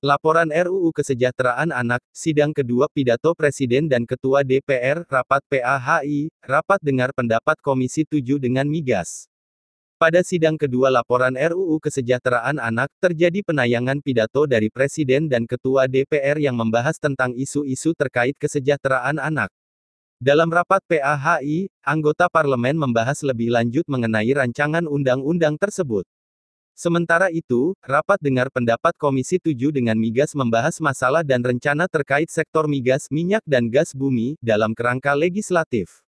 Laporan RUU Kesejahteraan Anak, Sidang Kedua Pidato Presiden dan Ketua DPR, Rapat PAHI, Rapat Dengar Pendapat Komisi 7 dengan Migas. Pada sidang kedua laporan RUU Kesejahteraan Anak, terjadi penayangan pidato dari Presiden dan Ketua DPR yang membahas tentang isu-isu terkait kesejahteraan anak. Dalam rapat PAHI, anggota parlemen membahas lebih lanjut mengenai rancangan undang-undang tersebut. Sementara itu, rapat dengar pendapat Komisi 7 dengan Migas membahas masalah dan rencana terkait sektor migas, minyak dan gas bumi, dalam kerangka legislatif.